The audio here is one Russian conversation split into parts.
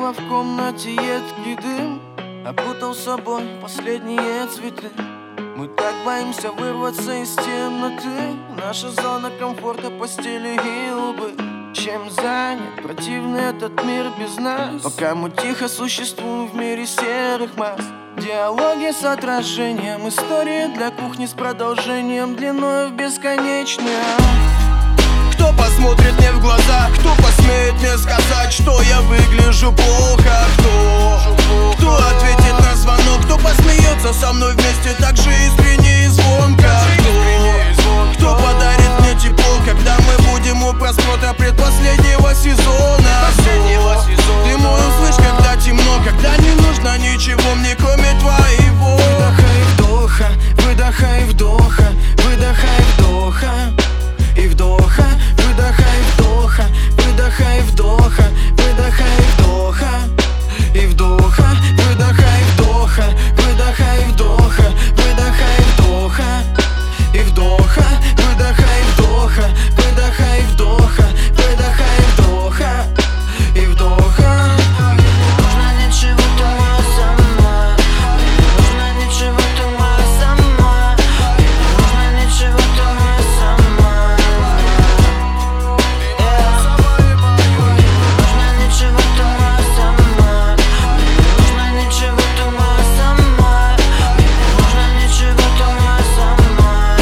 Снова в комнате едкий дым окутал собой последние цветы. Мы так боимся вырваться из темноты. Наша зона комфорта, постели и лбы. Чем занят противный этот мир без нас? Пока мы тихо существуем в мире серых масс. Диалоги с отражением, истории для кухни с продолжением длиной в бесконечный ад. Кто посмотрит мне в глаза? Кто посмеет мне сказать, что я выгляжу плохо? Кто ответит на звонок? Кто посмеется со мной вместе так же искренне и звонко? Кто подарит мне тепло, когда мы будем у просмотра предпоследнего сезона? Ты мой услышь, когда темно, когда не нужно ничего мне, кроме твоего Выдоха и вдоха, выдоха и вдоха, и вдоха, выдоха и вдоха, выдоха и вдоха, выдоха и вдоха, и вдоха, выдоха и вдоха, выдоха и вдоха, выдоха и вдоха, и вдоха, выдоха и вдоха, выдоха и вдоха, выдоха и вдоха, и вдоха. Нужно ничего, ты моя сама. Нужно ничего, ты моя сама. Нужно ничего, ты моя сама. Нужно ничего, ты моя сама. Нужно ничего, ты моя сама. Нужно ничего, ты моя сама.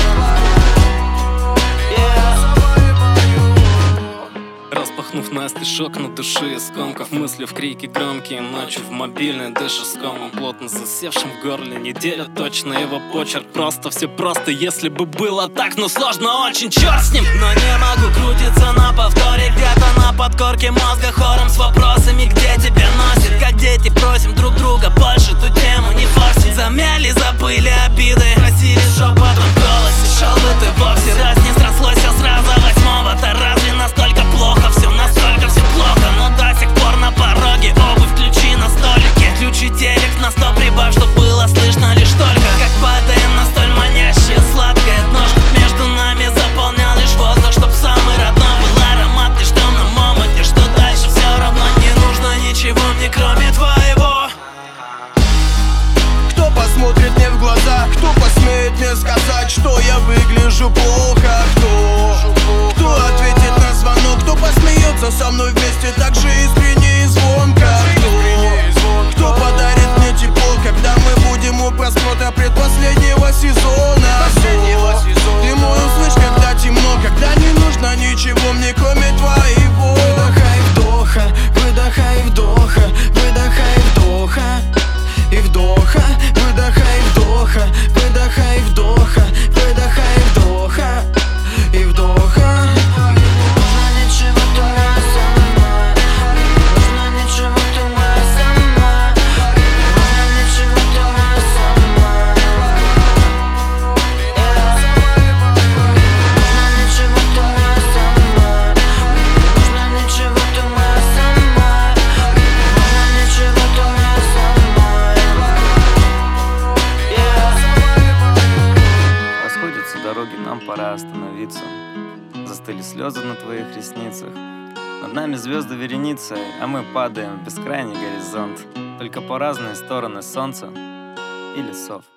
Распахнув настежь окна души, скомкав мысли в крики громкие, ночью в мобильной дыши с комом плотно засевшим в горле. Неделя точно его почерк, просто все просто, если бы было так, но сложно очень, черт с ним. Но не могу крутиться на повторе, где-то на подкорке мозга хором с вопросами, где тебя носит, как дети просим друг друга больше ту тему не форсить. Замяли, забыли обиды, просили шепотом в голосе, шел бы ты вовсе, раз не срослось все сразу восьмого-то, разве настолько плохо? Все настолько, все плохо, но до сих пор на пороге. Обувь, ключи на столике, включи телек на 100, прибавь, чтоб было слышно лишь только как падаем на столь манящее сладкое дно, чтоб между нами заполнял лишь воздух, чтоб самый родной был аромат лишь в темном омуте, что дальше все равно не нужно ничего мне, кроме твоего. Кто посмотрит мне в глаза? Кто посмеет мне сказать, что я выгляжу плохо? Кто ответит на звонок? Кто посмеется со мной вместе так же искренне и звонко? Кто подарит мне тепло, когда мы будем у просмотра предпоследнего сезона? Ты мой услышь, когда темно, когда не нужно ничего мне, кроме твоего. Выдоха и вдоха, выдоха и вдоха, и вдоха, выдоха и вдоха, выдоха и вдоха, выдоха и вдоха, и вдоха. Нужно ничего, ты моя сама. Нужно ничего, ты моя сама. Нужно ничего, ты моя сама. Нужно ничего, ты моя сама. Нужно ничего, ты моя сама. Нужно ничего, ты моя сама. Расходятся дороги, нам пора остановиться. Застыли слезы на твоих ресницах. Над нами звезды вереницей, а мы падаем в бескрайний горизонт. Только по разные стороны солнца и лесов.